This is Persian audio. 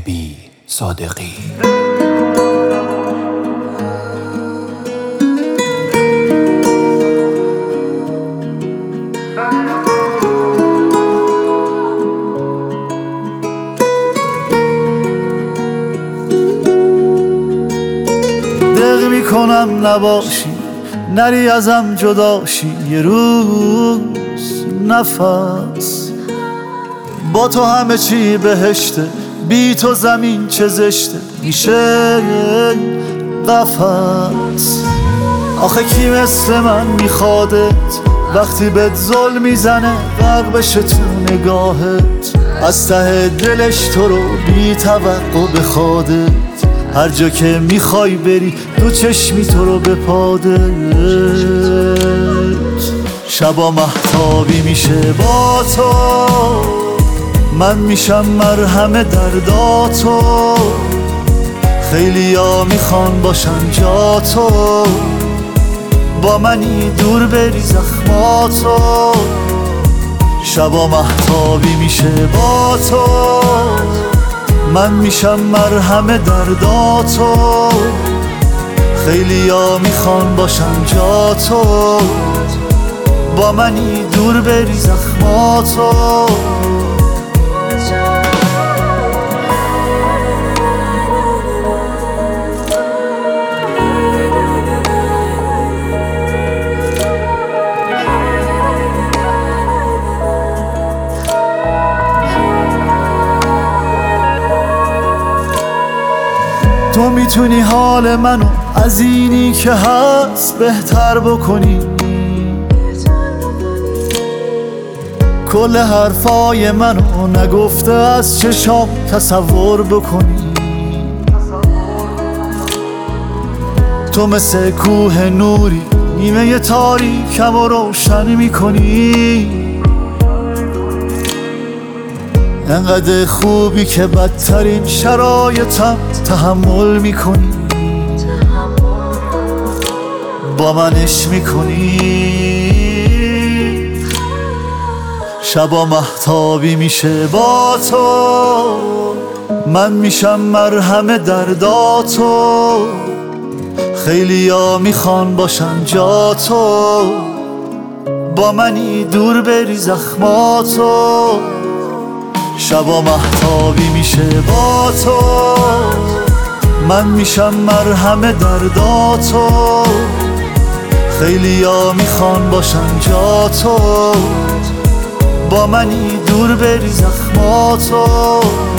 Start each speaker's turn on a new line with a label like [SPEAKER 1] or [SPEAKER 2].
[SPEAKER 1] بی صادقی.
[SPEAKER 2] دق میکنم نباشی، نری ازم جداشی یه روز نفس. با تو همه چی بهشته، بی تو زمین چه زشته میشه قفس. آخه کی مثل من میخوادت وقتی بهت ظلم میزنه غرق بشه تو نگاهت، از ته دلش تو رو بی توقع بخوادت، هر جا که میخوای بری دو چشمی تو رو بپادت. شبا مهتابی میشه با تو، من میشم مرهم درداتو، خیلیا میخوان باشن جا تو، با منی دور بری زخماتو. شبا مهتابی میشه با تو، من میشم مرهم درداتو، خیلیا میخوان باشن جا تو، با منی دور بری زخماتو. تو میتونی حال منو از اینی که هست بهتر بکنی، کل حرفای منو نگفته از چشام تصور بکنی. تو مثل کوه نوری نیمه تاریکم و روشن میکنی، انقدر خوبی که بدترین شرایطم تحمل میکنی، با منش میکنی. شبا مهتابی میشه با تو، من میشم مرهم درداتو، خیلیا میخوان باشن جا تو، با منی دور بری زخماتو. شبا مهتابی میشه با تو، من میشم مرهم درداتو، خیلیا میخوان باشن جا تو، با منی دور بری زخماتو.